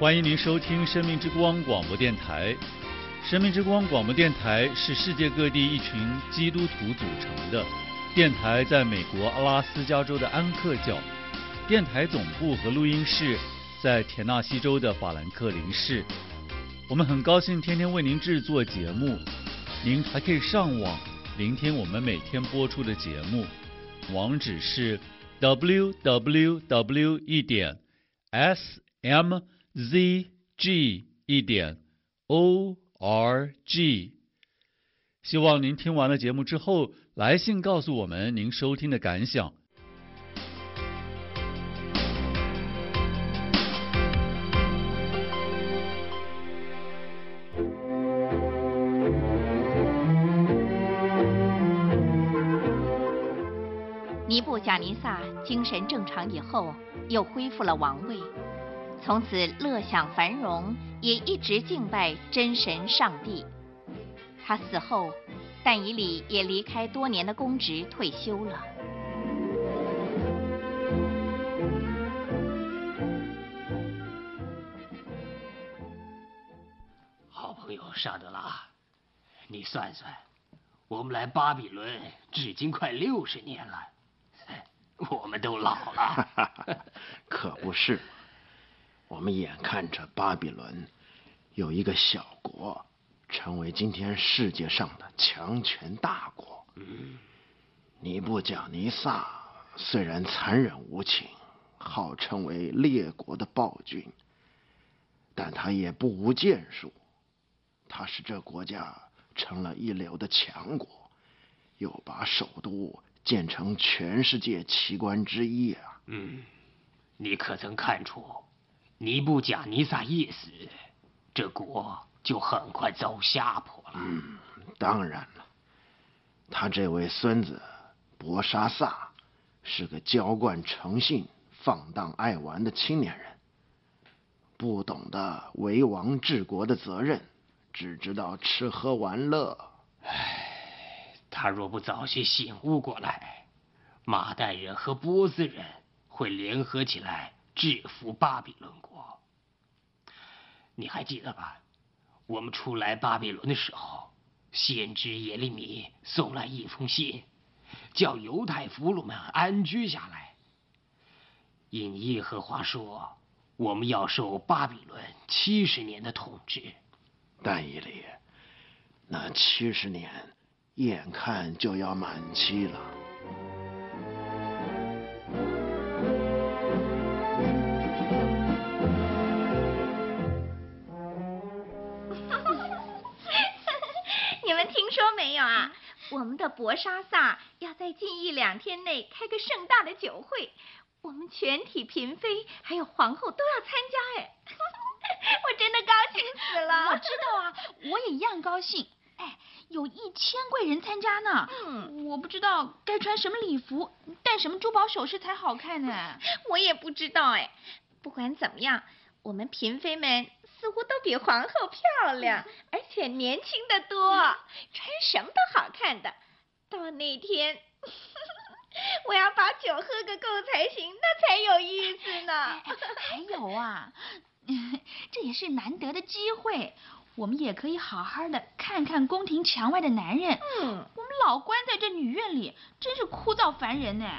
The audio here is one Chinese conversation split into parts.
欢迎您收听生命之光广播电台。生命之光广播电台是世界各地一群基督徒组成的电台，在美国阿拉斯加州的安克角，电台总部和录音室在田纳西州的法兰克林市。我们很高兴天天为您制作节目，您还可以上网聆听我们每天播出的节目，网址是 www.smzg.org。 希望您听完了节目之后，来信告诉我们您收听的感想。 尼布贾尼撒精神正常以后，又恢复了王位，从此乐享繁荣，也一直敬拜真神上帝。他死后，但以理也离开多年的公职退休了。 好朋友沙德拉，你算算，我们来巴比伦至今快60年了。我们都老了。 可不是，我们眼看着巴比伦有一个小国成为今天世界上的强权大国。尼布甲尼撒虽然残忍无情，号称为列国的暴君，但他也不无建树。他使这国家成了一流的强国，又把首都建成全世界奇观之一啊！ 你可曾看出，尼布甲尼撒一死，这国就很快遭下坡了？ 当然了，他这位孙子伯沙撒是个娇惯成性、放荡爱玩的青年人，不懂得为王治国的责任，只知道吃喝玩乐。 他若不早些醒悟过来，马代人和波斯人会联合起来制服巴比伦国。你还记得吧？我们出来巴比伦的时候，先知耶利米送来一封信，叫犹太俘虏们安居下来。因耶和华说，我们要受巴比伦70年的统治。 但以理，那70年眼看就要满期了。 你们听说没有啊？我们的伯沙撒要在近1-2天内开个盛大的酒会，我们全体嫔妃还有皇后都要参加哎！我真的高兴死了。 我知道啊，我也一样高兴。有1000贵人参加呢。我不知道该穿什么礼服，戴什么珠宝首饰才好看呢。 我也不知道哎。不管怎么样，我们嫔妃们似乎都比皇后漂亮，而且年轻得多，穿什么都好看的。到那天，我要把酒喝个够才行，那才有意思呢。 还有啊，这也是难得的机会。我们也可以好好的看看宫廷墙外的男人。我们老关在这女院里，真是枯燥烦人呢。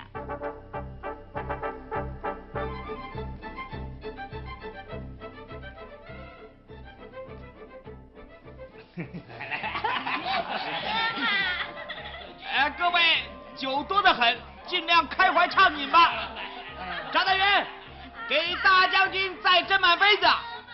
各位酒多得很，尽量开怀畅饮吧。查大员，给大将军再斟满杯子。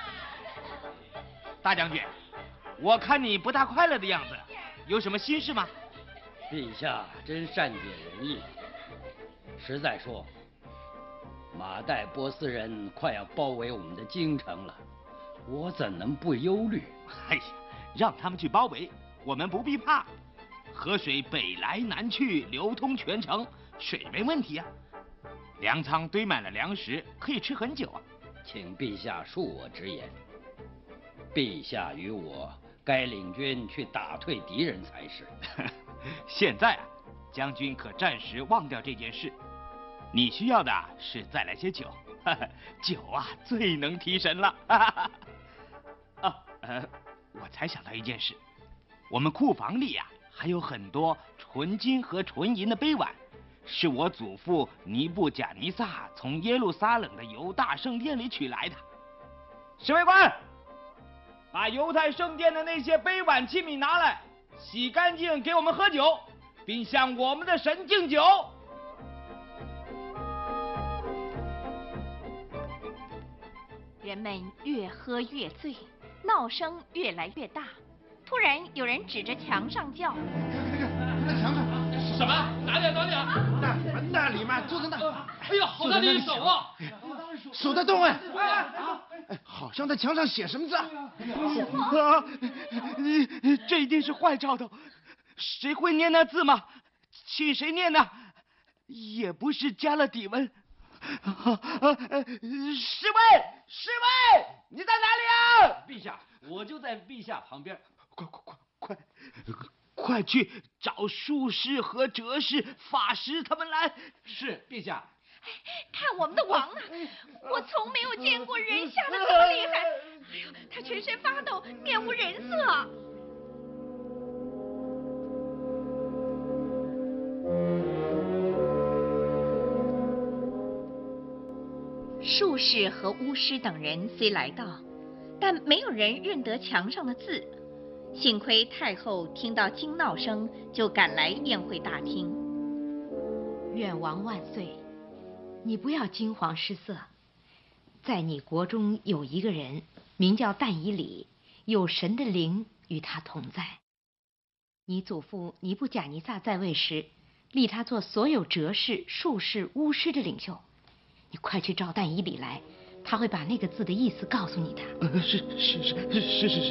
大将军，我看你不大快乐的样子，有什么心事吗？ 陛下真善解人意。实在说，马代波斯人快要包围我们的京城了，我怎能不忧虑？ 哎呀，让他们去包围，我们不必怕。河水北来南去，流通全城，水没问题啊。粮仓堆满了粮食，可以吃很久啊。 请陛下恕我直言，陛下与我该领军去打退敌人才是。 现在啊，将军可暂时忘掉这件事。你需要的是再来些酒， 酒啊，最能提神了。我才想到一件事，我们库房里呀，还有很多纯金和纯银的杯碗，是我祖父尼布贾尼撒从耶路撒冷的犹大圣殿里取来的。侍卫官，把犹太圣殿的那些杯碗器皿拿来，洗干净，给我们喝酒，并向我们的神敬酒。 人们越喝越醉，闹声越来越大。突然，有人指着墙上叫：“ 那墙上什么？哪里？ 那里嘛，就在那。 哎呀，好大的手啊！ 手在动哎！好像在墙上写什么字啊？ 这一定是坏兆头。谁会念那字吗？请谁念呢？也不是加勒底文。侍卫，你在哪里啊？ 陛下，我就在陛下旁边。 快去找术士和哲士、法师他们来。 是，陛下。 看我们的王啊！我从没有见过人吓得这么厉害。哎呦，他全身发抖，面无人色。术士和巫师等人虽来到，但没有人认得墙上的字。幸亏太后听到惊闹声，就赶来宴会大厅。 愿王万岁！你不要惊慌失色，在你国中有一个人名叫但以理，有神的灵与他同在。你祖父尼布贾尼撒在位时，立他做所有哲士、术士、巫师的领袖。你快去找但以理来，他会把那个字的意思告诉你的。 是。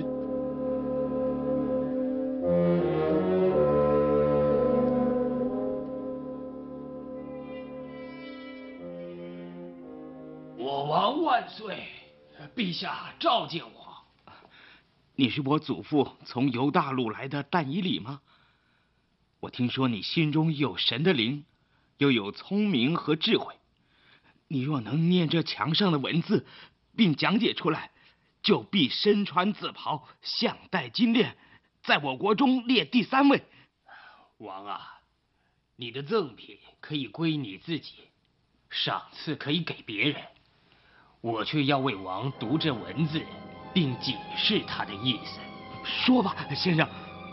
我王万岁！陛下召见我。 你是我祖父从犹大路来的但以理吗？我听说你心中有神的灵，又有聪明和智慧。你若能念这墙上的文字，并讲解出来，就必身穿紫袍，项戴金链，在我国中列第3位。 王啊，你的赠品可以归你自己，赏赐可以给别人，我却要为王读这文字，并解释它的意思。 说吧，先生。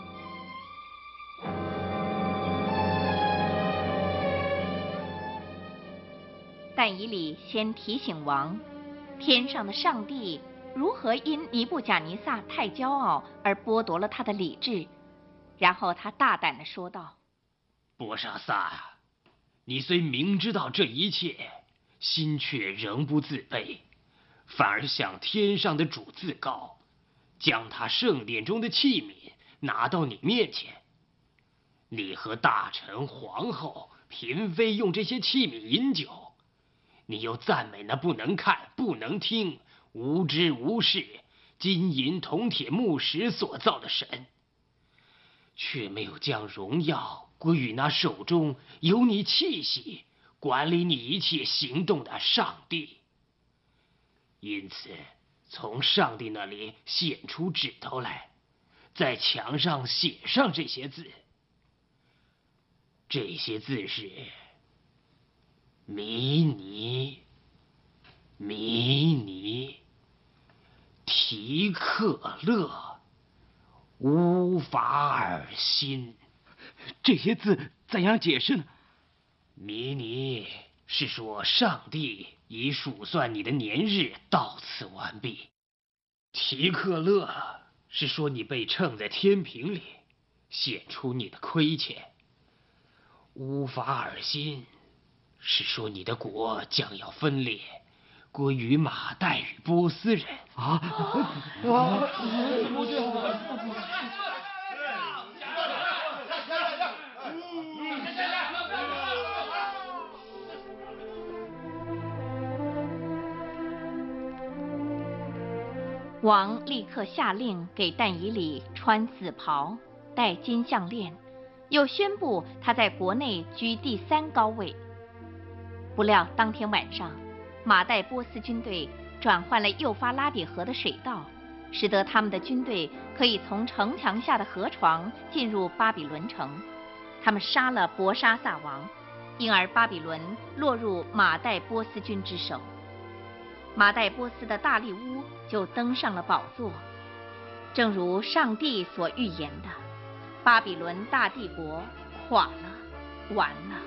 但以理先提醒王，天上的上帝如何因尼布贾尼撒太骄傲而剥夺了他的理智。然后他大胆地说道：“ 波沙萨啊，你虽明知道这一切，心却仍不自卑，反而向天上的主自高，将他圣殿中的器皿拿到你面前。你和大臣、皇后、嫔妃用这些器皿饮酒，你又赞美那不能看、不能听、无知无识、金银铜铁木石所造的神，却没有将荣耀归于那手中有你气息、管理你一切行动的上帝。因此，从上帝那里显出指头来，在墙上写上这些字。这些字是迷尼、提克勒、乌法尔辛。 这些字怎样解释呢？ 迷尼是说上帝已数算你的年日到此完毕。提克勒是说你被称在天平里，显出你的亏欠。乌法尔辛是说你的国将要分裂，归于马代与波斯人。 王立刻下令给但以理穿紫袍，戴金项链，又宣布他在国内居第3高位。不料当天晚上， 马代波斯军队转换了幼发拉底河的水道，使得他们的军队可以从城墙下的河床进入巴比伦城。他们杀了伯沙撒王，因而巴比伦落入马代波斯军之手。马代波斯的大力乌就登上了宝座。正如上帝所预言的，巴比伦大帝国垮了，完了。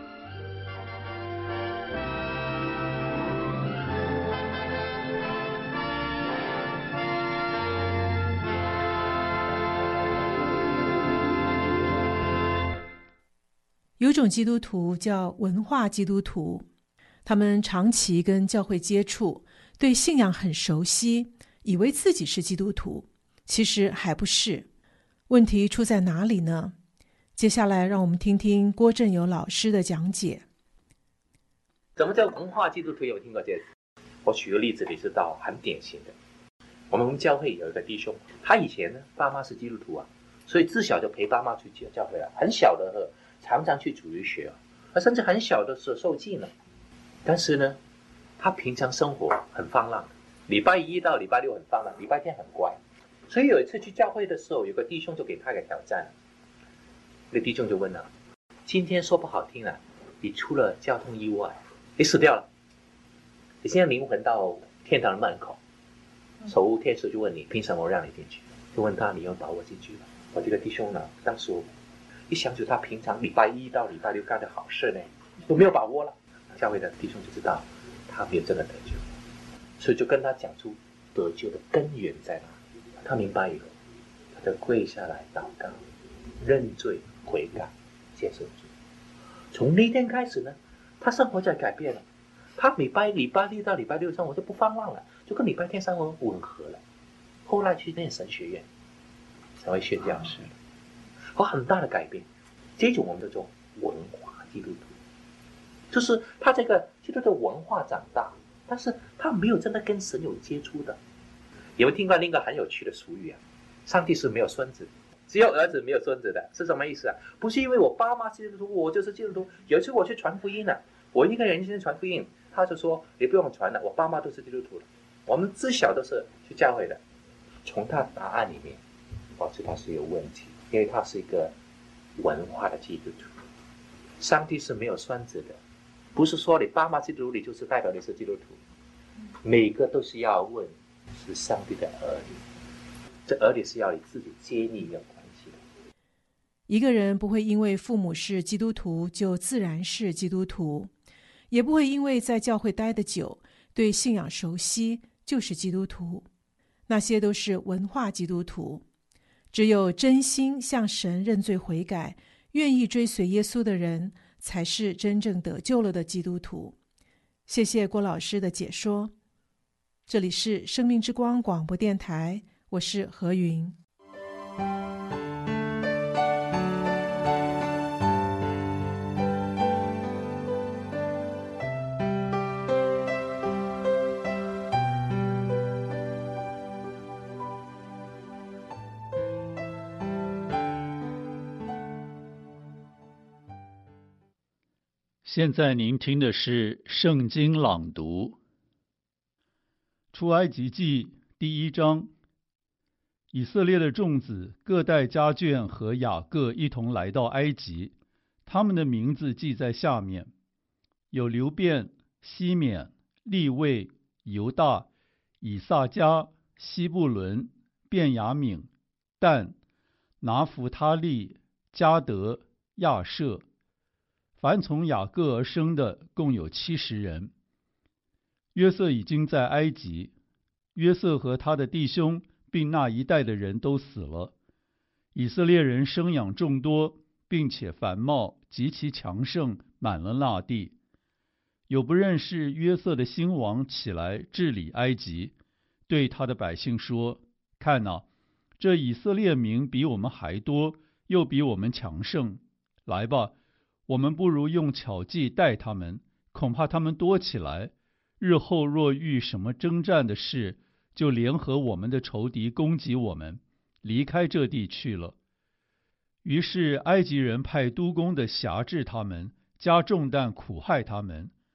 有种基督徒叫文化基督徒，他们长期跟教会接触，对信仰很熟悉，以为自己是基督徒，其实还不是。问题出在哪里呢？接下来让我们听听郭振友老师的讲解。 什么叫文化基督徒？有听过这个？我举个例子，你知道很典型的。我们教会有一个弟兄，他以前呢，爸妈是基督徒啊，所以自小就陪爸妈去教会了。很小的时候，常常去主日学啊，甚至很小的时候受浸了。但是呢，他平常生活很放浪，礼拜一到礼拜六很放浪，礼拜天很乖。所以有一次去教会的时候，有个弟兄就给他一个挑战，那弟兄就问了：今天说不好听了，你出了交通意外，你死掉了，你现在灵魂到天堂的门口，守护天使就问你，凭什么让你进去？就问他，你要把我进去了。我这个弟兄呢，当时一想起他平常礼拜一到礼拜六干的好事呢，都没有把握了。教会的弟兄就知道他没有真的得救，所以就跟他讲出得救的根源在哪里。他明白以后，他就跪下来祷告，认罪悔改，接受主。从那天开始呢，他生活在改变了。他礼拜一到礼拜六生活就不放浪了，就跟礼拜天生活吻合了。后来去念神学院，成为宣教师了，有很大的改变。这种我们叫做文化基督徒，就是他这个基督徒文化长大，但是他没有真的跟神有接触的。有没有听过另一个很有趣的俗语啊？上帝是没有孙子，只有儿子没有孙子的，是什么意思啊？不是因为我爸妈是基督徒，我就是基督徒。有一次我去传福音了，我一个人去传福音，他就说你不用传了，我爸妈都是基督徒的，我们自小都是去教会的。从他答案里面，我知道是有问题，因为他是一个文化的基督徒。上帝是没有孙子的，不是说你爸妈基督徒，你就是代表你是基督徒。每个都是要问是上帝的儿女，这儿女是要你自己接你有关系的。 一个人不会因为父母是基督徒就自然是基督徒，也不会因为在教会待得久，对信仰熟悉就是基督徒。那些都是文化基督徒。只有真心向神认罪悔改，愿意追随耶稣的人，才是真正得救了的基督徒。谢谢郭老师的解说。这里是生命之光广播电台，我是何云。 现在您听的是圣经朗读。出埃及记第1章，以色列的众子各带家眷和雅各一同来到埃及，他们的名字记在下面：有流便、西缅、利未、犹大、以撒迦、西布伦、便雅悯、但、拿弗他利、迦得、亚设。凡从雅各而生的共有70人。约瑟已经在埃及，约瑟和他的弟兄并那一代的人都死了。以色列人生养众多，并且繁茂，极其强盛，满了那地。有不认识约瑟的新王起来治理埃及，对他的百姓说：看哪，这以色列民比我们还多，又比我们强盛。来吧，我们不如用巧计待他们，恐怕他们多起来，日后若遇什么征战的事，就联合我们的仇敌攻击我们，离开这地去了。于是埃及人派督工的辖制他们，加重担苦害他们。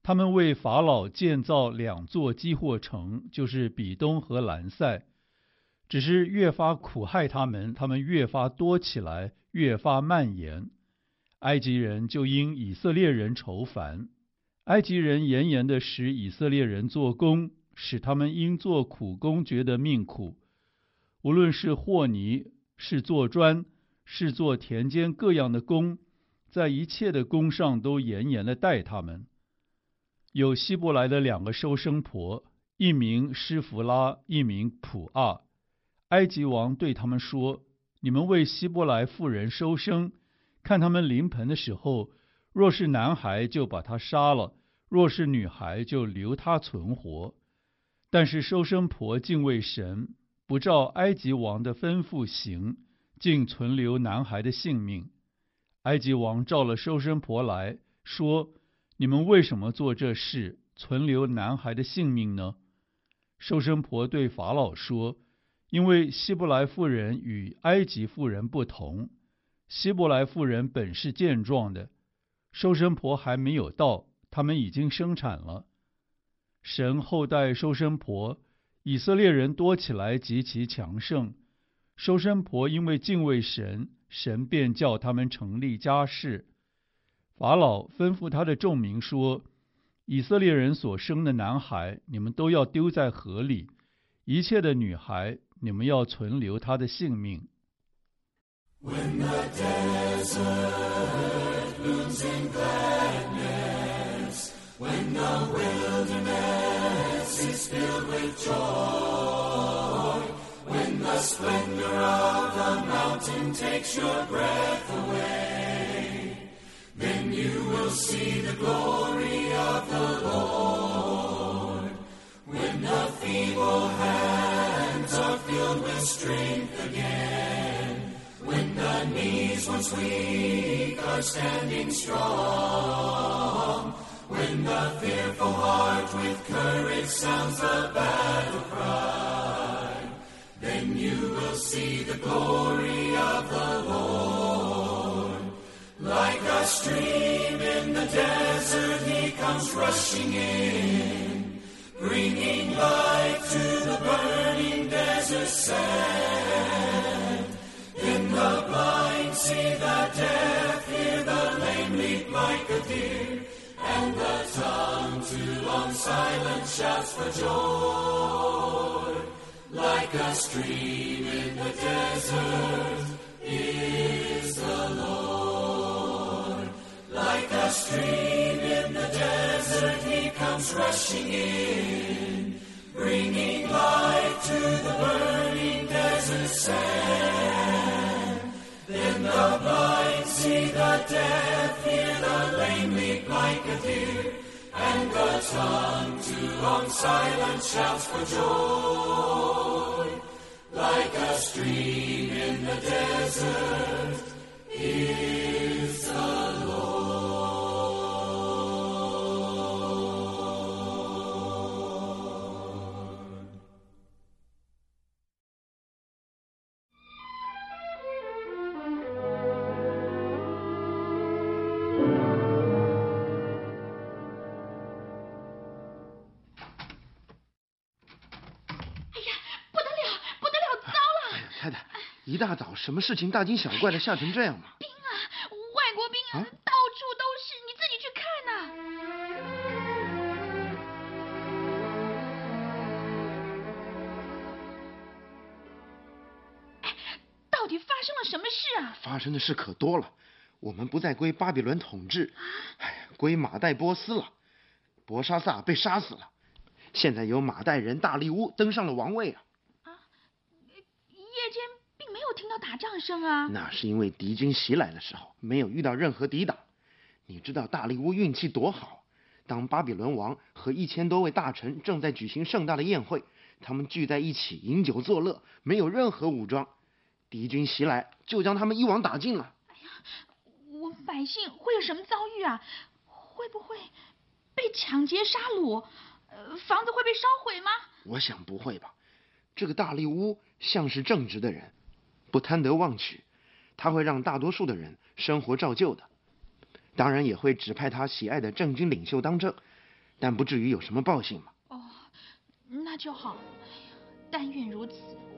他们为法老建造2座积货城，就是比东和兰塞，只是越发苦害他们，他们越发多起来，越发蔓延。埃及人就因以色列人愁烦，埃及人严严地使以色列人做工，使他们因做苦工觉得命苦。无论是和泥，是做砖，是做田间各样的工，在一切的工上都严严地待他们。有希伯来的2个收生婆，一名施弗拉，一名普阿。埃及王对他们说：你们为希伯来妇人收生，看他们临盆的时候，若是男孩就把他杀了，若是女孩就留他存活。但是收生婆敬畏神，不照埃及王的吩咐行，竟存留男孩的性命。埃及王召了收生婆来说：你们为什么做这事，存留男孩的性命呢？收生婆对法老说：因为希伯来妇人与埃及妇人不同，希伯来妇人本是健壮的，收生婆还没有到，他们已经生产了。神厚待收生婆，以色列人多起来极其强盛。收生婆因为敬畏神，神便叫他们成立家室。法老吩咐他的众民说：以色列人所生的男孩，你们都要丢在河里；一切的女孩，你们要存留他的性命。When the desert blooms in gladness, when the wilderness is filled with joy, when the splendor of the mountain takes your breath away, then you will see the glory of the Lord. When the feeble hands are filled with strength again, when the knees once weak are standing strong, when the fearful heart with courage sounds the battle cry, then you will see the glory of the Lord. Like a stream in the desert, he comes rushing in, bringing light to the burning desert sand. Then the blind see the deaf, hear the lame leap like a deer, and the tongue to long silent shouts for joy. Like a stream in the desert is the Lord. Like a stream in the desert, he comes rushing in, bringing light to the burning desert sand. Then the blind see the deaf, hear the lame leap like a deer, and the tongue to long silent shouts for joy. Like a stream in the desert is the Lord. 太太，一大早什么事情大惊小怪的吓成这样吗？ 兵啊，外国兵啊，到处都是，你自己去看呐。到底发生了什么事啊？ 发生的事可多了，我们不再归巴比伦统治，归马代波斯了。伯沙撒被杀死了，现在由马代人大利乌登上了王位啊。 夜间并没有听到打仗声啊。 那是因为敌军袭来的时候没有遇到任何抵挡。你知道大利乌运气多好，当巴比伦王和1000多位大臣正在举行盛大的宴会，他们聚在一起饮酒作乐，没有任何武装。敌军袭来就将他们一网打尽了。 哎呀，我们百姓会有什么遭遇啊？会不会被抢劫杀戮？房子会被烧毁吗？ 我想不会吧。这个大利乌像是正直的人，不贪得妄取，他会让大多数的人生活照旧的。当然也会指派他喜爱的政军领袖当政， 但不至于有什么报信嘛。 哦，那就好，但愿如此。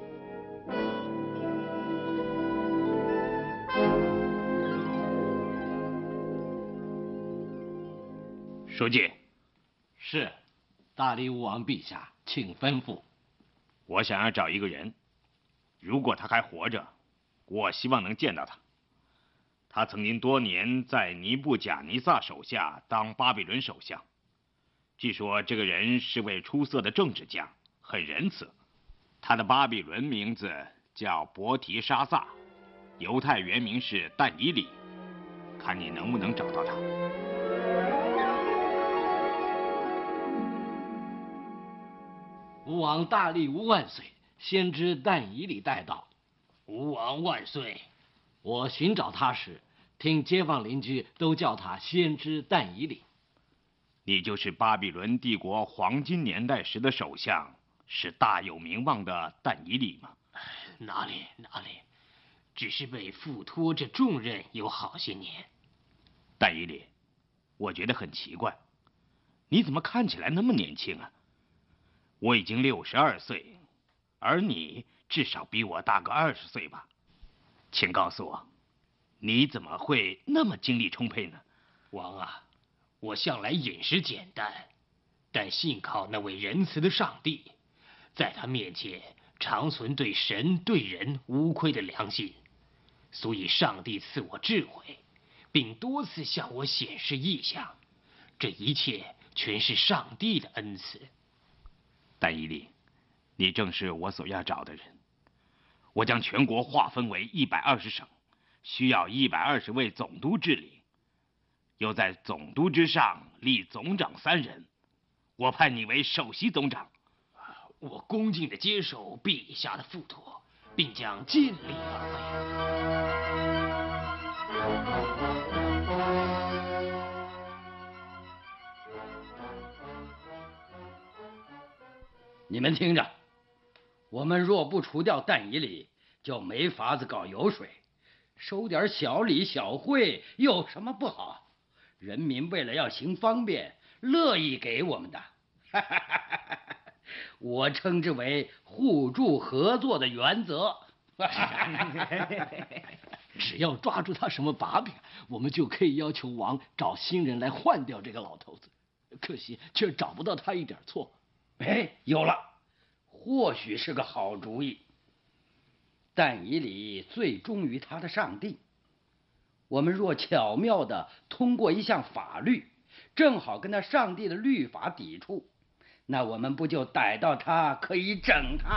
书记。 是，大力乌王陛下，请吩咐。 我想要找一个人，如果他还活着，我希望能见到他。他曾经多年在尼布贾尼撒手下当巴比伦首相，据说这个人是位出色的政治家，很仁慈。他的巴比伦名字叫伯提沙撒，犹太原名是但以理，看你能不能找到他。 吾王大力乌万岁，先知但以理带到。 吾王万岁！ 我寻找他时，听街坊邻居都叫他先知但以理。 你就是巴比伦帝国黄金年代时的首相，是大有名望的但以理吗？ 哪里，只是被付托这重任有好些年。 但以理，我觉得很奇怪，你怎么看起来那么年轻啊？我已经62岁，而你至少比我大个20岁吧？请告诉我，你怎么会那么精力充沛呢？ 王啊，我向来饮食简单，但信靠那位仁慈的上帝，在他面前常存对神对人无愧的良心，所以上帝赐我智慧，并多次向我显示异象，这一切全是上帝的恩赐。 但以理，你正是我所要找的人。我将全国划分为120省，需要120位总督治理，又在总督之上立总长3人。我派你为首席总长。 我恭敬地接受陛下的付托，并将尽力而为。你们听着，我们若不除掉但以理，就没法子搞油水。收点小礼小惠有什么不好？人民为了要行方便，乐意给我们的。我称之为互助合作的原则。 只要抓住他什么把柄，我们就可以要求王找新人来换掉这个老头子。可惜却找不到他一点错。 哎，有了，或许是个好主意。但以理最忠于他的上帝，我们若巧妙地通过一项法律，正好跟他上帝的律法抵触，那我们不就逮到他，可以整他？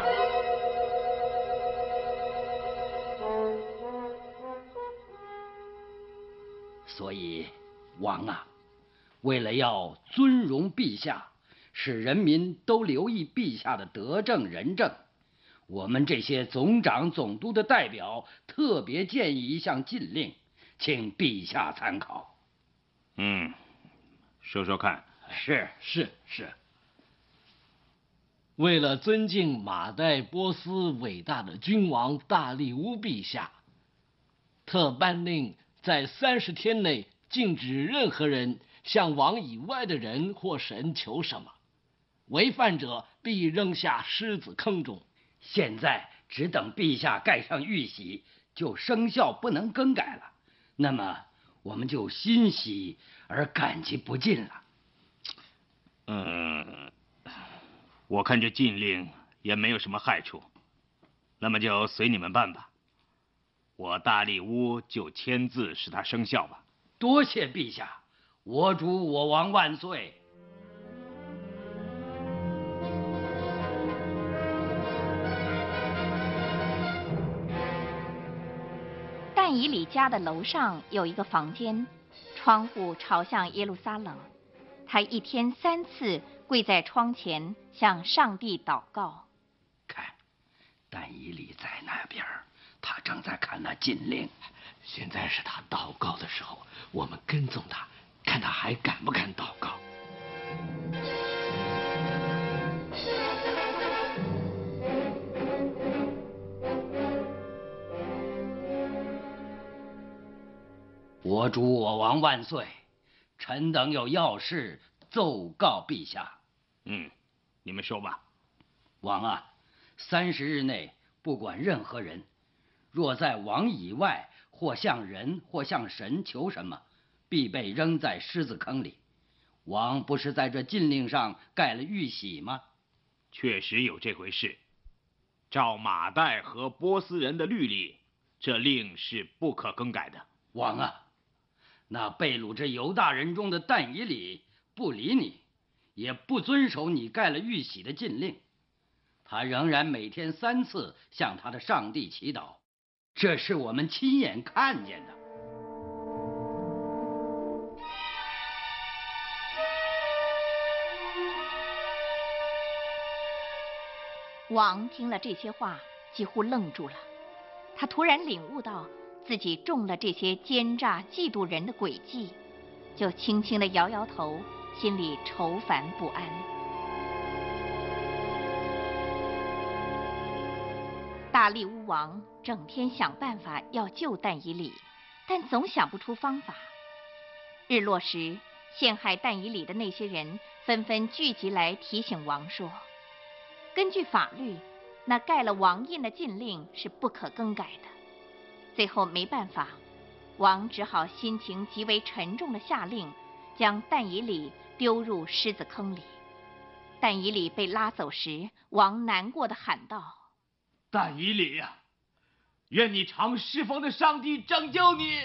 所以，王啊，为了要尊荣陛下，使人民都留意陛下的德政仁政，我们这些总长总督的代表特别建议一项禁令，请陛下参考。 说说看。 是。 为了尊敬马代波斯伟大的君王大力乌陛下，特颁令在30天内禁止任何人向王以外的人或神求什么，违犯者必扔下狮子坑中。 现在只等陛下盖上玉玺，就生效不能更改了。那么我们就欣喜而感激不尽了。 我看这禁令也没有什么害处，那么就随你们办吧。我大力乌就签字使它生效吧。 多谢陛下，我主我王万岁。 但以理家的楼上有一个房间，窗户朝向耶路撒冷。他一天3次跪在窗前向上帝祷告。 看，但以理在那边，他正在看那禁令。 现在是他祷告的时候，我们跟踪他，看他还敢不敢祷告。 我主我王万岁！臣等有要事， 奏告陛下。 你们说吧。 王啊，30日内，不管任何人，若在王以外或向人或向神求什么，必被扔在狮子坑里。王不是在这禁令上盖了玉玺吗？ 确实有这回事。照马代和波斯人的律例，这令是不可更改的。 王啊，那被掳之犹大人中的但以理不理你，也不遵守你盖了玉玺的禁令，他仍然每天3次向他的上帝祈祷，这是我们亲眼看见的。 王听了这些话，几乎愣住了。他突然领悟到自己中了这些奸诈嫉妒人的诡计，就轻轻地摇摇头，心里愁烦不安。大利乌王整天想办法要救但以理，但总想不出方法。日落时，陷害但以理的那些人纷纷聚集来提醒王说，根据法律，那盖了王印的禁令是不可更改的。最后没办法，王只好心情极为沉重地下令，将但以理丢入狮子坑里。但以理被拉走时，王难过地喊道： 但以理啊，愿你常侍奉的上帝拯救你。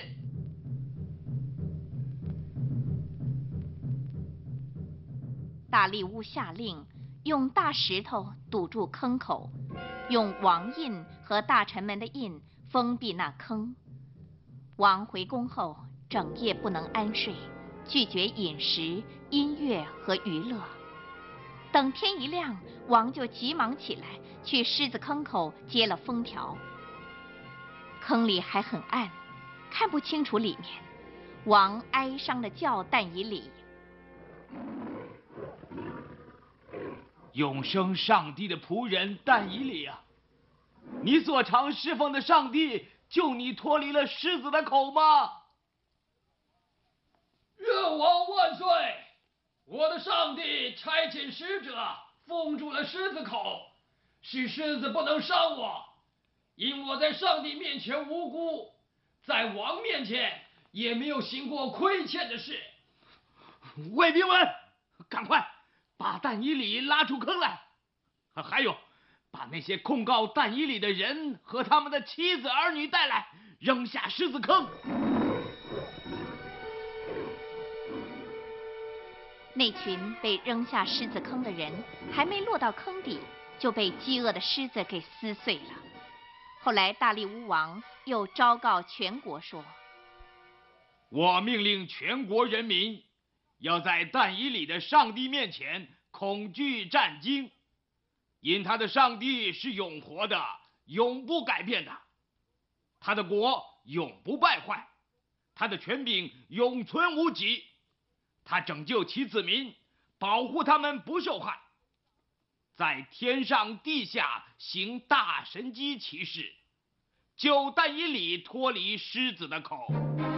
大利乌下令用大石头堵住坑口，用王印和大臣们的印封闭那坑。王回宫后整夜不能安睡，拒绝饮食、音乐和娱乐。等天一亮，王就急忙起来，去狮子坑口接了封条。坑里还很暗，看不清楚里面。王哀伤地叫但以理： 永生上帝的仆人但以理啊，你所常侍奉的上帝救你脱离了狮子的口吗？ 愿王万岁！我的上帝差遣使者封住了狮子口，使狮子不能伤我，因我在上帝面前无辜，在王面前也没有行过亏欠的事。 卫兵们，赶快把但以理拉出坑来！还有，把那些控告但以理的人和他们的妻子儿女带来，扔下狮子坑。 那群被扔下狮子坑的人还没落到坑底，就被饥饿的狮子给撕碎了。后来大利乌王又昭告全国说： 我命令全国人民要在但以理的上帝面前恐惧战惊，因他的上帝是永活的，永不改变的，他的国永不败坏，他的权柄永存无极，他拯救其子民，保护他们不受害，在天上地下行大神机奇事，救但以理脱离狮子的口。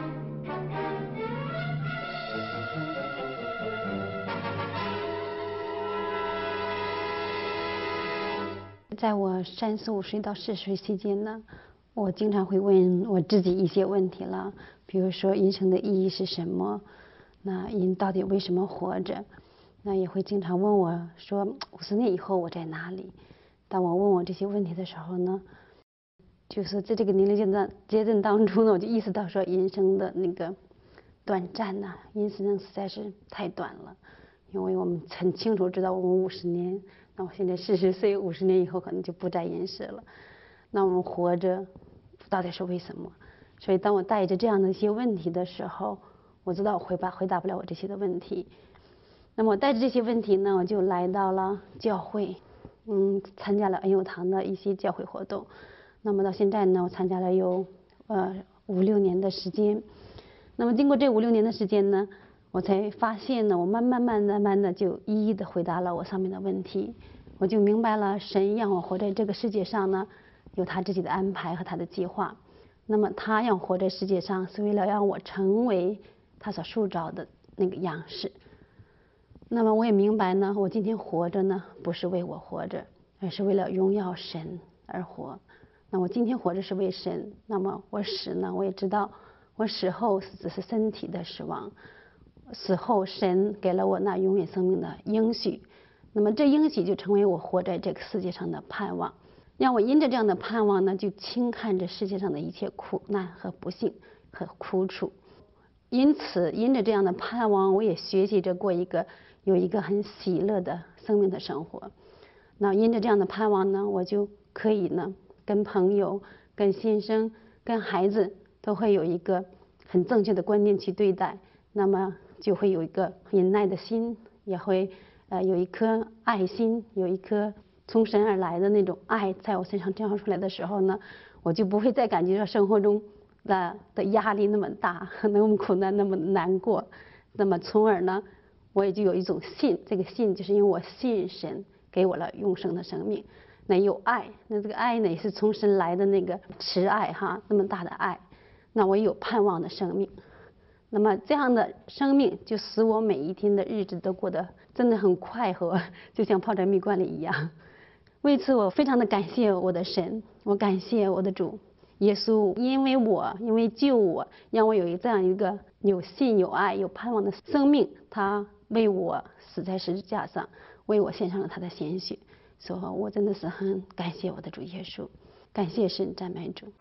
在我35岁到40岁期间呢，我经常会问我自己一些问题了，比如说人生的意义是什么？那人到底为什么活着？那也会经常问我说，50年以后我在哪里？当我问我这些问题的时候呢，就是在这个年龄阶段当中呢，我就意识到说，人生的那个短暂呐，人生实在是太短了。因为我们很清楚知道，我们50年，那我现在40岁，50年以后可能就不在人世了。那我们活着到底是为什么？所以当我带着这样的一些问题的时候，我知道我回答不了我这些的问题。那么我带着这些问题呢，我就来到了教会，参加了恩友堂的一些教会活动。那么到现在呢，我参加了有5-6年的时间。那么经过这5-6年的时间呢，我才发现呢，我慢慢的就一一的回答了我上面的问题。我就明白了，神让我活在这个世界上呢，有他自己的安排和他的计划。那么他让我活在世界上，是为了让我成为他所塑造的那个样式。 那么我也明白呢，我今天活着呢，不是为我活着，而是为了荣耀神而活。那我今天活着是为神，那么我死呢，我也知道我死后只是身体的死亡，死后神给了我那永远生命的应许，那么这应许就成为我活在这个世界上的盼望，让我因着这样的盼望呢，就轻看这世界上的一切苦难和不幸和苦楚。因此因着这样的盼望，我也学习着有一个很喜乐的生命的生活。那因着这样的盼望呢，我就可以呢跟朋友、跟先生、跟孩子都会有一个很正确的观念去对待，那么就会有一个忍耐的心，也会有一颗爱心，有一颗从神而来的那种爱在我身上绽放出来的时候呢，我就不会再感觉到生活中的压力那么大，那么苦难，那么难过。那么从而呢，我也就有一种信，这个信就是因为我信神给我了永生的生命。那有爱，那这个爱呢也是从神来的那个慈爱哈，那么大的爱。那我有盼望的生命，那么这样的生命就使我每一天的日子都过得真的很快活，就像泡在蜜罐里一样。为此我非常的感谢我的神，我感谢我的主耶稣，因为救我，让我有这样一个有信有爱有盼望的生命，他为我死在十字架上，为我献上了他的鲜血，所以我真的是很感谢我的主耶稣，感谢神，赞美主。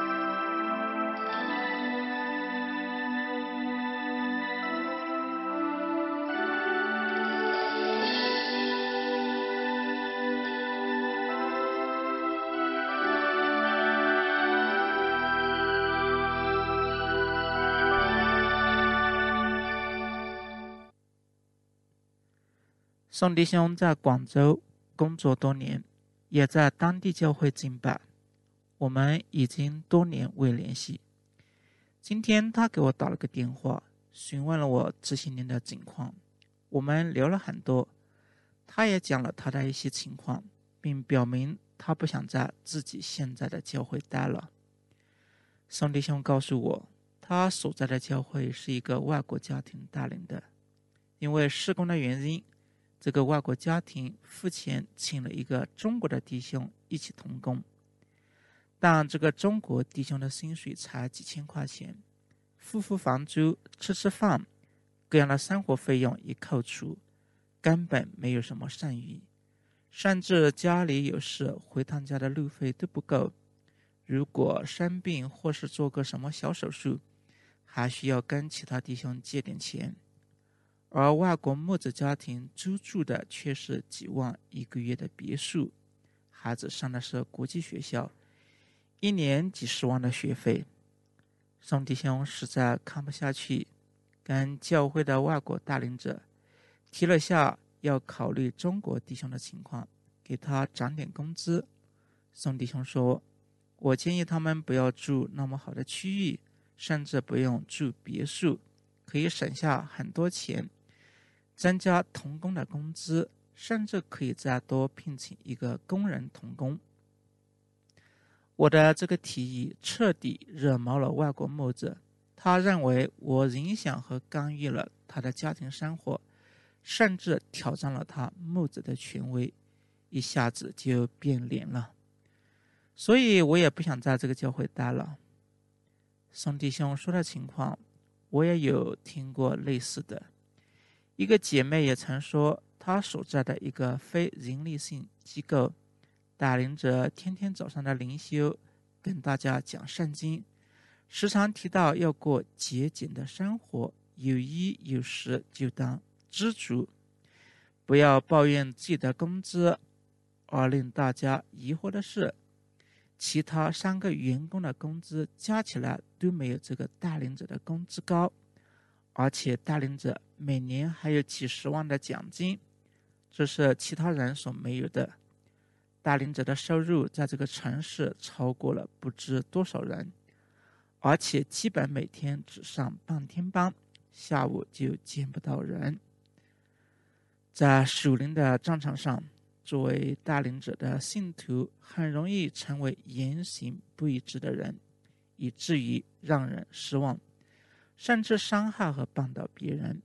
宋弟兄在广州工作多年，也在当地教会敬拜，我们已经多年未联系。今天他给我打了个电话，询问了我这些年的情况，我们聊了很多，他也讲了他的一些情况，并表明他不想在自己现在的教会待了。宋弟兄告诉我，他所在的教会是一个外国家庭带领的，因为事工的原因，这个外国家庭付钱请了一个中国的弟兄一起同工，但这个中国弟兄的薪水才几千块钱，付房租、吃饭，各样的生活费用一扣除，根本没有什么剩余，甚至家里有事回趟家的路费都不够，如果生病或是做个什么小手术，还需要跟其他弟兄借点钱。而外国牧者家庭租住的却是几万一个月的别墅，孩子上的是国际学校，一年几十万的学费。宋弟兄实在看不下去，跟教会的外国带领者提了下要考虑中国弟兄的情况，给他涨点工资。宋弟兄说，我建议他们不要住那么好的区域，甚至不用住别墅，可以省下很多钱，增加同工的工资，甚至可以再多聘请一个工人同工。我的这个提议彻底惹毛了外国牧者，他认为我影响和干预了他的家庭生活，甚至挑战了他牧者的权威，一下子就变脸了。所以我也不想在这个教会待了。宋弟兄说的情况，我也有听过类似的。一个姐妹也曾说，她所在的一个非营利性机构，带领着天天早上的灵修，跟大家讲圣经，时常提到要过节俭的生活，有衣有食就当知足，不要抱怨自己的工资。而令大家疑惑的是，其他3个员工的工资加起来都没有这个带领者的工资高，而且带领者每年还有几十万的奖金，这是其他人所没有的。带领者的收入在这个城市超过了不知多少人，而且基本每天只上半天班，下午就见不到人。在属灵的战场上，作为带领者的信徒很容易成为言行不一致的人，以至于让人失望，甚至伤害和绊倒别人。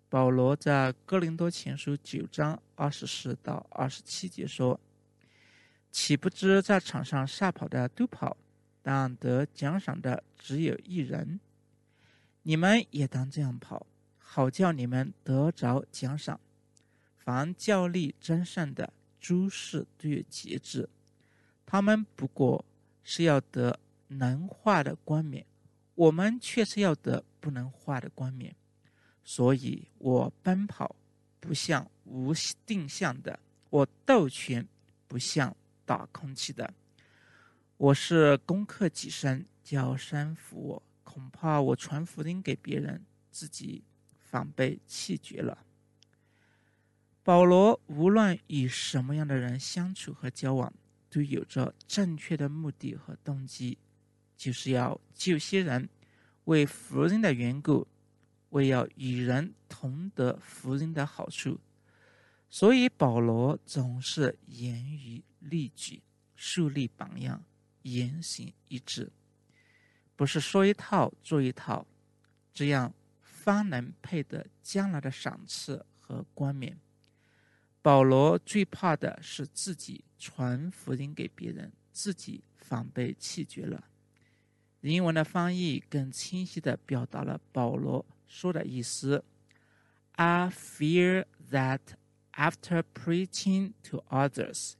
保罗在哥林多前书9章24到27节说：岂不知在场上赛跑的都跑，但得奖赏的只有一人？你们也当这样跑，好叫你们得着奖赏。凡较力争胜的，诸事都有节制，他们不过是要得能坏的冠冕，我们却是要得不能坏的冠冕。所以我奔跑不像无定向的，我斗拳不像打空气的。我是攻克己身，叫山服我，恐怕我传福音给别人，自己反被弃绝了。保罗无论与什么样的人相处和交往，都有着正确的目的和动机，就是要救些人，为福音的缘故，为要与人同得福音的好处。所以保罗总是严于律己，树立榜样，言行一致，不是说一套做一套，这样方能配得将来的赏赐和冠冕。保罗最怕的是自己传福音给别人，自己反被弃绝了。英文的翻译更清晰地表达了保罗说的意思。I fear that after preaching to others,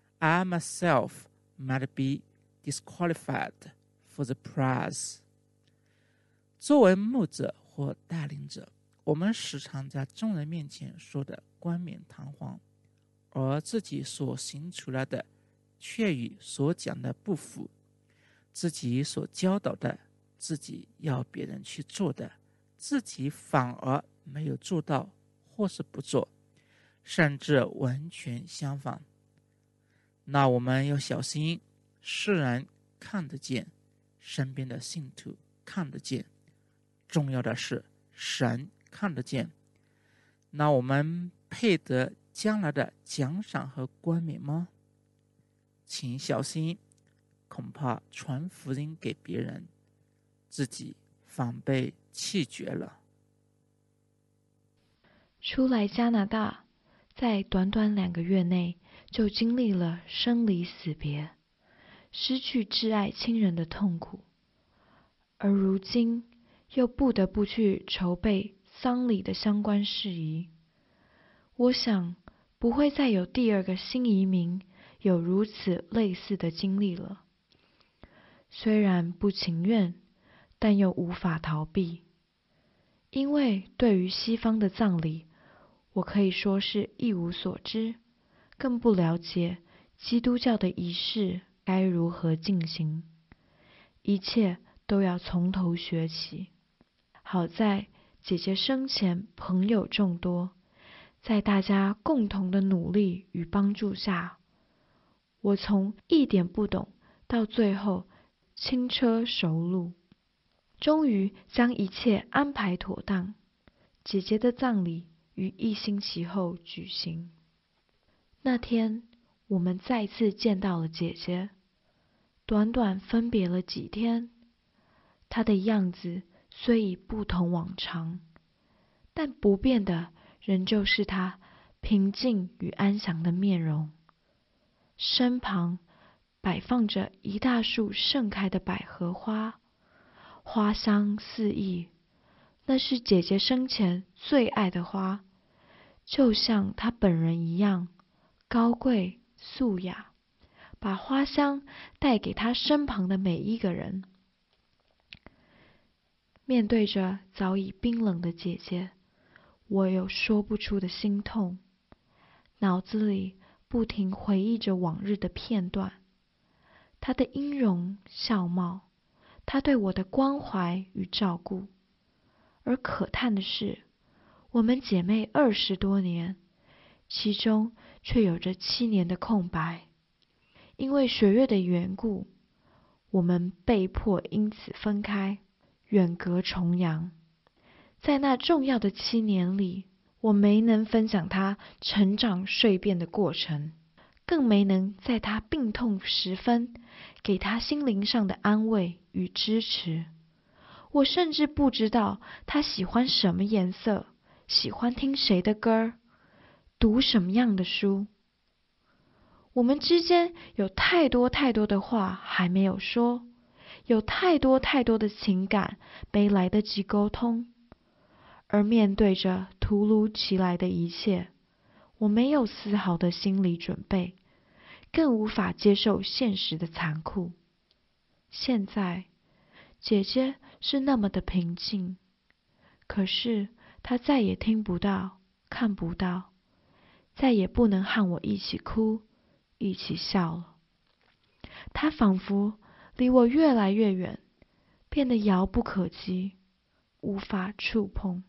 I myself might be disqualified for the prize. 作为牧者或带领者，我们时常在众人面前说的冠冕堂皇，而自己所行出来的却与所讲的不符，自己所教导的，自己要别人去做的，自己反而没有做到或是不做，甚至完全相反。那我们要小心，世人看得见，身边的信徒看得见，重要的是神看得见。那我们配得将来的奖赏和冠冕吗？请小心，恐怕传福音给别人，自己反被弃绝了。 初来加拿大，在短短2个月内就经历了生离死别，失去挚爱亲人的痛苦，而如今又不得不去筹备丧礼的相关事宜。我想不会再有第2个新移民有如此类似的经历了。虽然不情愿，但又无法逃避，因为对于西方的葬礼，我可以说是一无所知，更不了解基督教的仪式该如何进行，一切都要从头学起。好在姐姐生前朋友众多，在大家共同的努力与帮助下，我从一点不懂到最后轻车熟路，终于将一切安排妥当。姐姐的葬礼于1星期后举行。那天我们再次见到了姐姐，短短分别了几天，她的样子虽已不同往常，但不变的仍旧是她平静与安详的面容。身旁摆放着一大束盛开的百合花，花香四溢，那是姐姐生前最爱的花，就像她本人一样高贵素雅，把花香带给她身旁的每一个人。面对着早已冰冷的姐姐，我有说不出的心痛，脑子里不停回忆着往日的片段，她的音容笑貌，她对我的关怀与照顾。而可叹的是，我们姐妹20多年，其中却有着7年的空白。因为学业的缘故，我们被迫因此分开，远隔重洋。在那重要的7年里，我没能分享她成长蜕变的过程，更没能在她病痛时分给她心灵上的安慰与支持。我甚至不知道她喜欢什么颜色， 喜欢听谁的歌，读什么样的书。我们之间有太多太多的话还没有说，有太多太多的情感没来得及沟通，而面对着突如其来的一切，我没有丝毫的心理准备，更无法接受现实的残酷。现在，姐姐是那么的平静，可是她再也听不到，看不到，再也不能和我一起哭，一起笑了。她仿佛离我越来越远，变得遥不可及，无法触碰。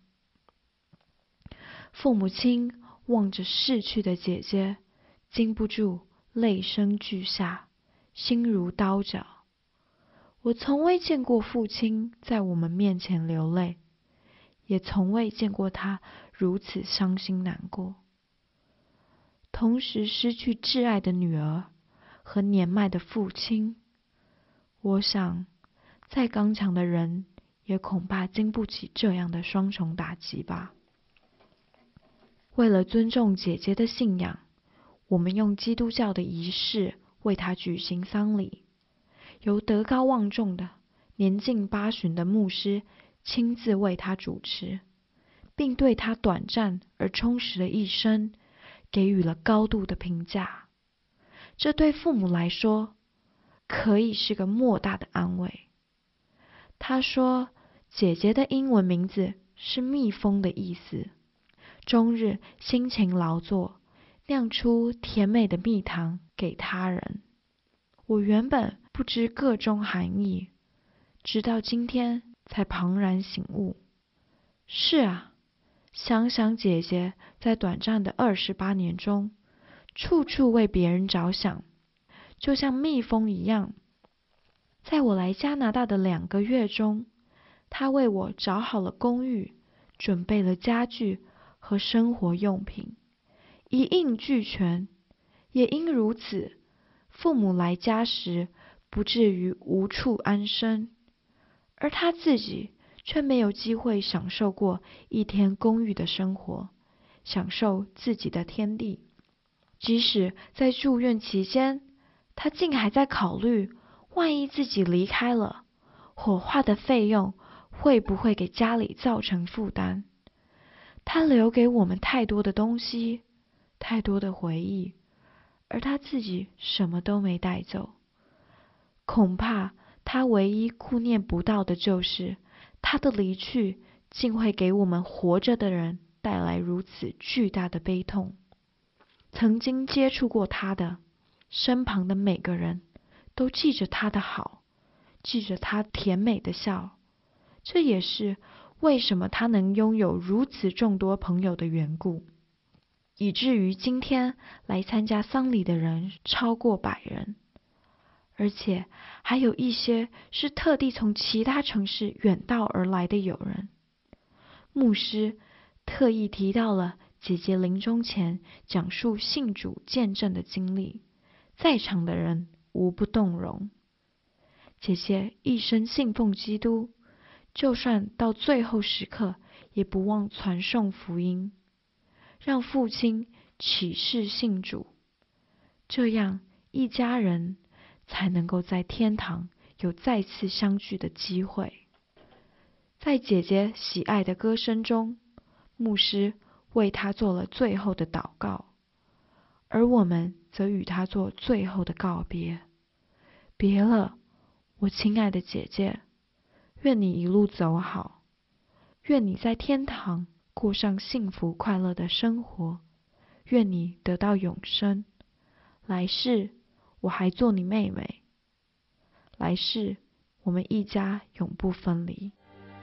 父母亲望着逝去的姐姐，禁不住泪声俱下，心如刀绞。我从未见过父亲在我们面前流泪，也从未见过他如此伤心难过。同时失去挚爱的女儿和年迈的父亲，我想再刚强的人也恐怕经不起这样的双重打击吧。为了尊重姐姐的信仰，我们用基督教的仪式为她举行丧礼，由德高望重的年近80的牧师亲自为她主持，并对她短暂而充实的一生给予了高度的评价。这对父母来说可以是个莫大的安慰。他说姐姐的英文名字是蜜蜂的意思，终日辛勤劳作，酿出甜美的蜜糖给他人。我原本不知个中含义，直到今天才庞然醒悟。是啊，想想姐姐在短暂的28年中，处处为别人着想，就像蜜蜂一样。在我来加拿大的2个月中，她为我找好了公寓，准备了家具和生活用品，一应俱全。也因如此，父母来家时不至于无处安身，而他自己却没有机会享受过一天公寓的生活，享受自己的天地。即使在住院期间，他竟还在考虑，万一自己离开了，火化的费用会不会给家里造成负担。他留给我们太多的东西，太多的回忆，而他自己什么都没带走。恐怕他唯一顾念不到的就是他的离去竟会给我们活着的人带来如此巨大的悲痛。曾经接触过他的身旁的每个人都记着他的好，记着他甜美的笑，这也是为什么他能拥有如此众多朋友的缘故，以至于今天来参加丧礼的人超过100人，而且还有一些是特地从其他城市远道而来的友人。牧师特意提到了姐姐临终前讲述信主见证的经历，在场的人无不动容。姐姐一生信奉基督，就算到最后时刻也不忘传颂福音，让父亲起誓信主，这样一家人才能够在天堂有再次相聚的机会。在姐姐喜爱的歌声中，牧师为她做了最后的祷告，而我们则与她做最后的告别。别了，我亲爱的姐姐，愿你一路走好，愿你在天堂过上幸福快乐的生活，愿你得到永生。来世我还做你妹妹，来世我们一家永不分离。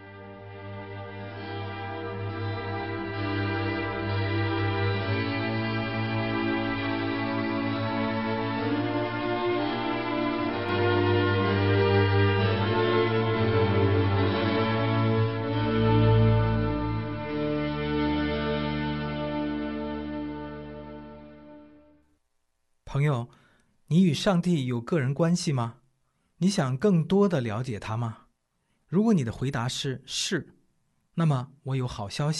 朋友，你与上帝有个人关系吗？你想更多的了解他吗？如果你的回答是是，那么我有好消息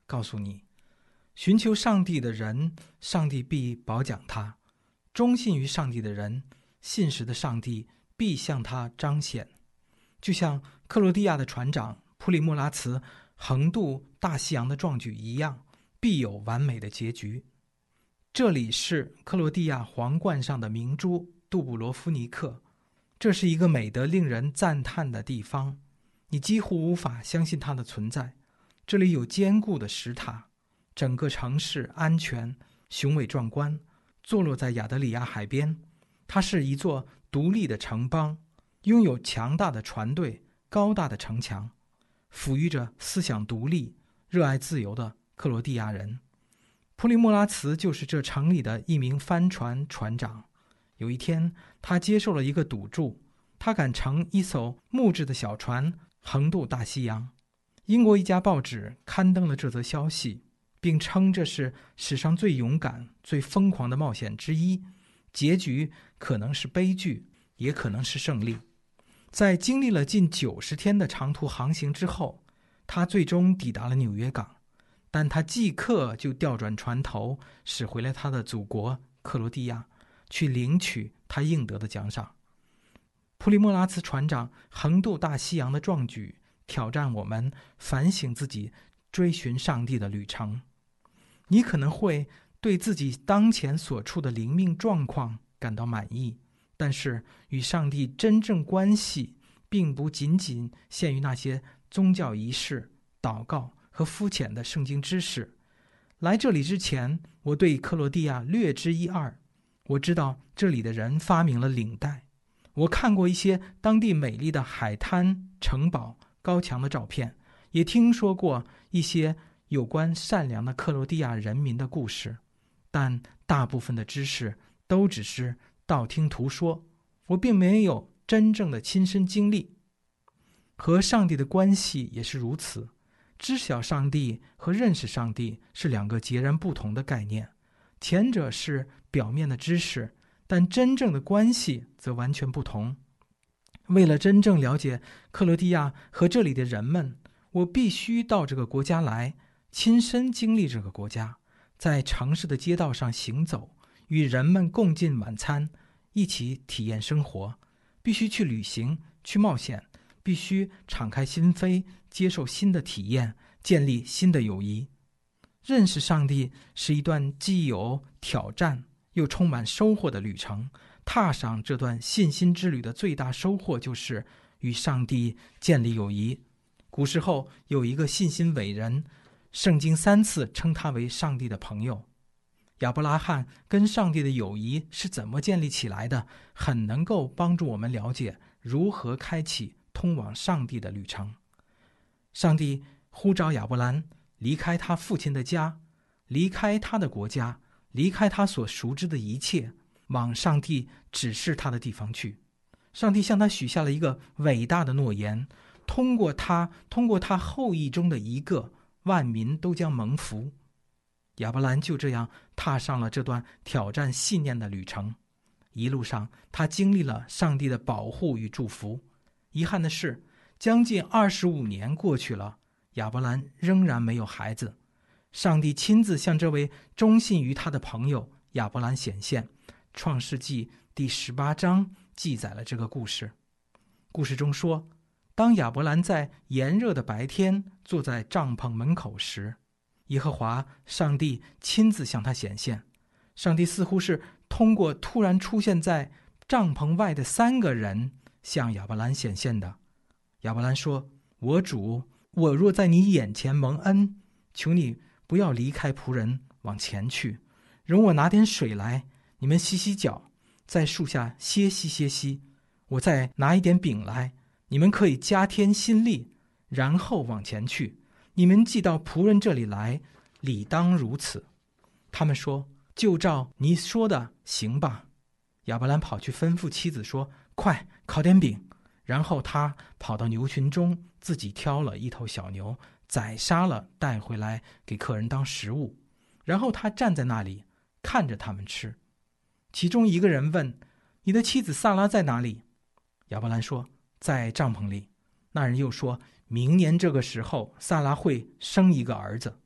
告诉你，寻求上帝的人，上帝必褒奖他；忠信于上帝的人，信实的上帝必向他彰显。就像克罗地亚的船长普里莫拉茨横渡大西洋的壮举一样，必有完美的结局。这里是克罗地亚皇冠上的明珠杜布罗夫尼克，这是一个美得令人赞叹的地方，你几乎无法相信它的存在。这里有坚固的石塔，整个城市安全、雄伟壮观，坐落在亚得里亚海边。它是一座独立的城邦，拥有强大的船队、高大的城墙，抚育着思想独立、热爱自由的克罗地亚人。普里莫拉茨就是这城里的一名帆船船长。有一天，他接受了一个赌注，他敢乘一艘木质的小船横渡大西洋。英国一家报纸刊登了这则消息，并称这是史上最勇敢、最疯狂的冒险之一，结局可能是悲剧，也可能是胜利。在经历了近90天的长途航行之后，他最终抵达了纽约港，但他即刻就调转船头，驶回了他的祖国克罗地亚，去领取他应得的奖赏。普里莫拉茨船长横渡大西洋的壮举，挑战我们反省自己追寻上帝的旅程。你可能会对自己当前所处的灵命状况感到满意，但是与上帝真正关系并不仅仅限于那些宗教仪式、祷告和肤浅的圣经知识。来这里之前，我对克罗地亚略知一二。我知道这里的人发明了领带，我看过一些当地美丽的海滩、城堡、高墙的照片，也听说过一些有关善良的克罗地亚人民的故事，但大部分的知识都只是道听途说，我并没有真正的亲身经历。和上帝的关系也是如此，知晓上帝和认识上帝是两个截然不同的概念，前者是表面的知识，但真正的关系则完全不同。为了真正了解克罗地亚和这里的人们，我必须到这个国家来，亲身经历这个国家，在城市的街道上行走，与人们共进晚餐，一起体验生活。必须去旅行，去冒险，必须敞开心扉，接受新的体验，建立新的友谊。认识上帝是一段既有挑战又充满收获的旅程。踏上这段信心之旅的最大收获就是与上帝建立友谊。古时候有一个信心伟人，圣经3次称他为上帝的朋友。亚伯拉罕跟上帝的友谊是怎么建立起来的，很能够帮助我们了解如何开启通往上帝的旅程。上帝呼召亚伯兰离开他父亲的家，离开他的国家，离开他所熟知的一切，往上帝指示他的地方去。上帝向他许下了一个伟大的诺言，通过他后裔中的一个，万民都将蒙福。亚伯兰就这样踏上了这段挑战信念的旅程。一路上他经历了上帝的保护与祝福。遗憾的是，将近25年过去了，亚伯兰仍然没有孩子。上帝亲自向这位忠信于他的朋友亚伯兰显现。创世纪第18章记载了这个故事。故事中说，当亚伯兰在炎热的白天坐在帐篷门口时，耶和华上帝亲自向他显现。上帝似乎是通过突然出现在帐篷外的3个人向亚伯兰显现的。亚伯兰说，我主，我若在你眼前蒙恩，求你不要离开仆人往前去，容我拿点水来，你们洗洗脚，在树下歇息，我再拿一点饼来，你们可以加添心力，然后往前去。你们既到仆人这里来，理当如此。他们说，就照你说的行吧。亚伯兰跑去吩咐妻子说，快烤点饼。然后他跑到牛群中，自己挑了一头小牛，宰杀了，带回来给客人当食物。然后他站在那里看着他们吃。其中一个人问，你的妻子萨拉在哪里？亚伯兰说，在帐篷里。那人又说，明年这个时候萨拉会生一个儿子。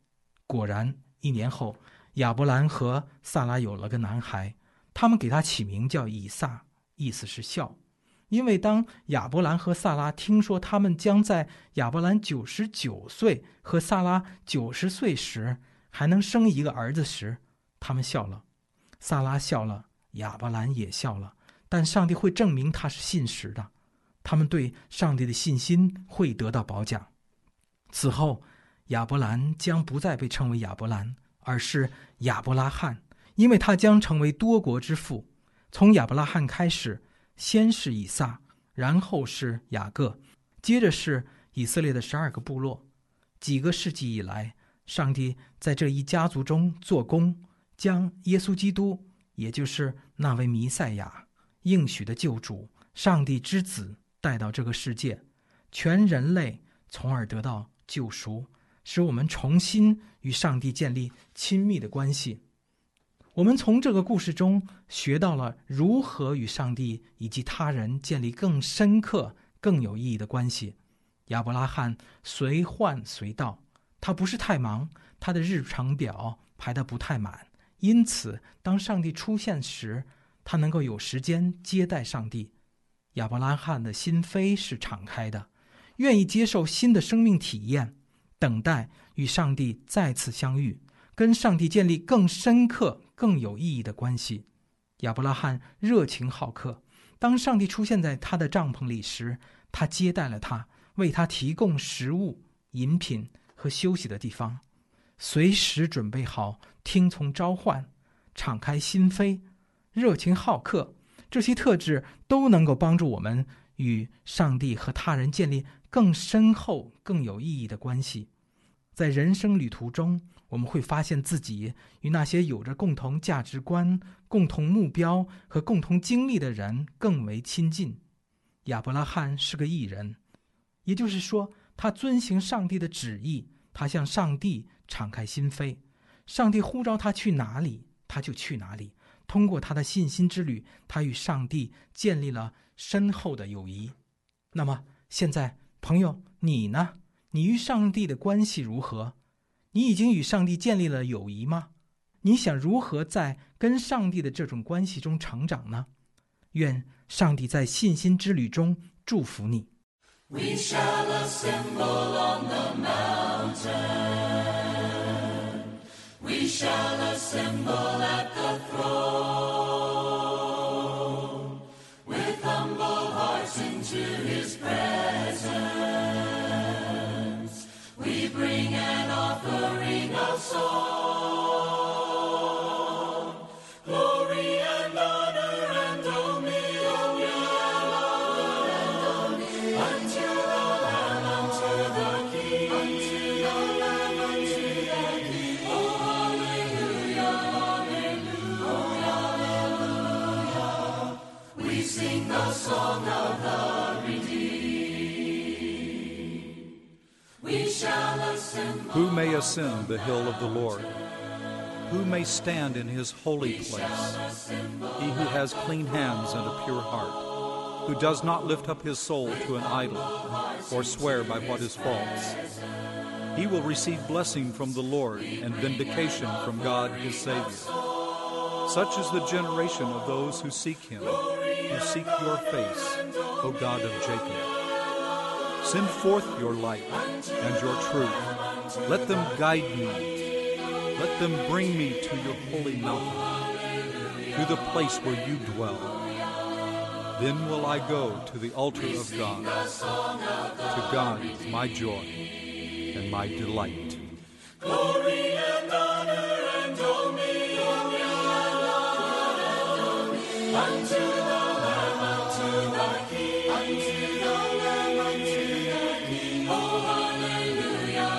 果然1年后，亚伯兰和萨拉有了个男孩，他们给他起名叫以撒，意思是笑。因为当亚伯兰和萨拉听说他们将在亚伯兰99岁和萨拉90岁时还能生一个儿子时，他们笑了。萨拉笑了，亚伯兰也笑了，但上帝会证明他是信实的，他们对上帝的信心会得到褒奖。此后，亚伯兰将不再被称为亚伯兰，而是亚伯拉罕，因为他将成为多国之父。从亚伯拉罕开始，先是以撒，然后是雅各，接着是以色列的12个部落。几个世纪以来，上帝在这一家族中做工，将耶稣基督，也就是那位弥赛亚，应许的救主，上帝之子带到这个世界，全人类从而得到救赎，使我们重新与上帝建立亲密的关系。我们从这个故事中学到了如何与上帝以及他人建立更深刻、更有意义的关系。亚伯拉罕随唤随到，他不是太忙，他的日程表排得不太满，因此当上帝出现时，他能够有时间接待上帝。亚伯拉罕的心扉是敞开的，愿意接受新的生命体验，等待与上帝再次相遇，跟上帝建立更深刻、更有意义的关系。亚伯拉罕热情好客，当上帝出现在他的帐篷里时，他接待了他，为他提供食物、饮品和休息的地方，随时准备好听从召唤，敞开心扉，热情好客，这些特质都能够帮助我们与上帝和他人建立更深厚、更有意义的关系。在人生旅途中，我们会发现自己与那些有着共同价值观、共同目标和共同经历的人更为亲近。亚伯拉罕是个义人，也就是说，他遵行上帝的旨意，他向上帝敞开心扉，上帝呼召他去哪里，他就去哪里。通过他的信心之旅，他与上帝建立了深厚的友谊。那么现在，朋友，你呢？你与上帝的关系如何？你已经与上帝建立了友谊吗？你想如何在跟上帝的这种关系中成长呢？愿上帝在信心之旅中祝福你。We shall assemble on the mountain. We shall assemble at the throne with humble hearts into his presence. We bring an offering of song, glory and honor and dominion unto the Lamb, unto the King, unto the Lamb, unto the King. Oh, hallelujah, hallelujah, hallelujah. We sing the song of the redeemed. We shall assemble. Who may ascend the hill of the Lord? Who may stand in his holy place? He who has clean hands and a pure heart, who does not lift up his soul to an idol or swear by what is false. He will receive blessing from the Lord and vindication from God his Savior. Such is the generation of those who seek him, who seek your face, O God of Jacob. Send forth your light and your truth. Let them guide me. Let them bring me to your holy mountain, to the place where you dwell. Then will I go to the altar of God, to God my joy and my delight. Glory and honor and dominion unto the Lamb, unto the King, unto the Lamb, unto the King. Oh, hallelujah,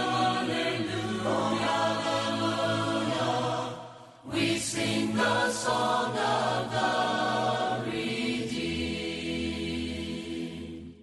hallelujah. We sing the song of the redeemed.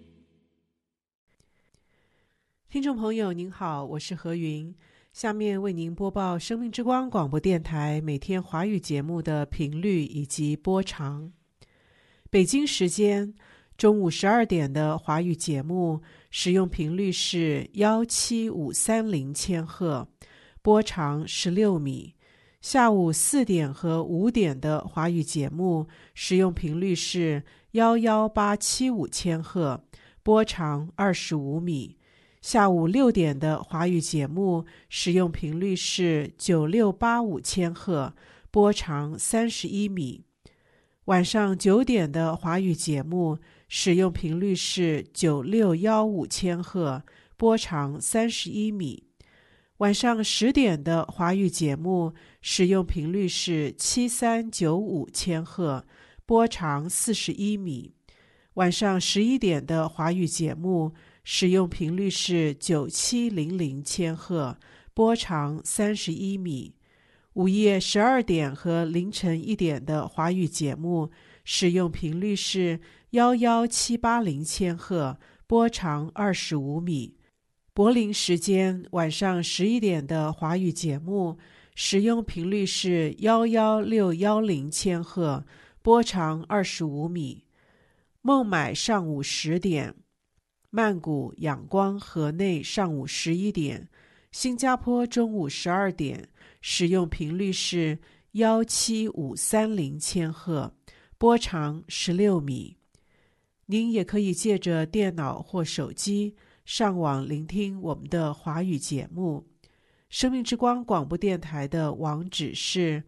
听众朋友您好，我是何云，下面为您播报生命之光广播电台每天华语节目的频率以及播长。北京时间中午12点的华语节目使用频率是17530千赫， 波长16米。下午4点和5点的华语节目使用频率是11875千赫，波长25米。下午6点的华语节目使用频率是9685千赫，波长31米。晚上9点的华语节目使用频率是9615千赫，波长31米。晚上10点的华语节目使用频率是7395千赫，波长41米。晚上11点的华语节目使用频率是9700千赫，波长31米。午夜12点和凌晨1点的华语节目使用频率是11780千赫，波长25米。柏林时间晚上11点的华语节目使用频率是11610千赫，波长25米。孟买上午10点，曼谷、仰光、河内上午11点，新加坡中午12点，使用频率是17530千赫，波长16米。您也可以借着电脑或手机上网聆听我们的华语节目。生命之光广播电台的网址是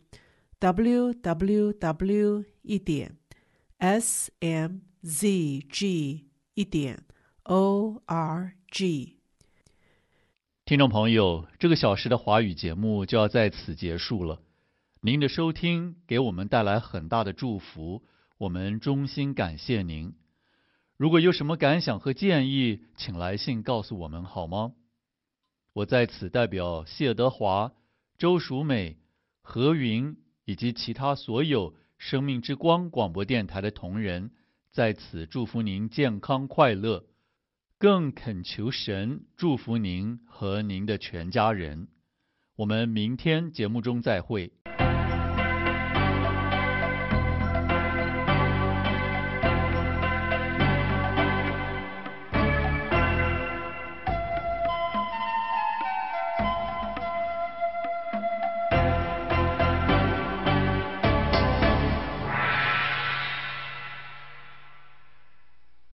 www.smzg.org。 听众朋友，这个小时的华语节目就要在此结束了。您的收听给我们带来很大的祝福，我们衷心感谢您。如果有什么感想和建议，请来信告诉我们好吗？我在此代表谢德华、周淑美、何云以及其他所有生命之光广播电台的同仁，在此祝福您健康快乐，更恳求神祝福您和您的全家人。我们明天节目中再会。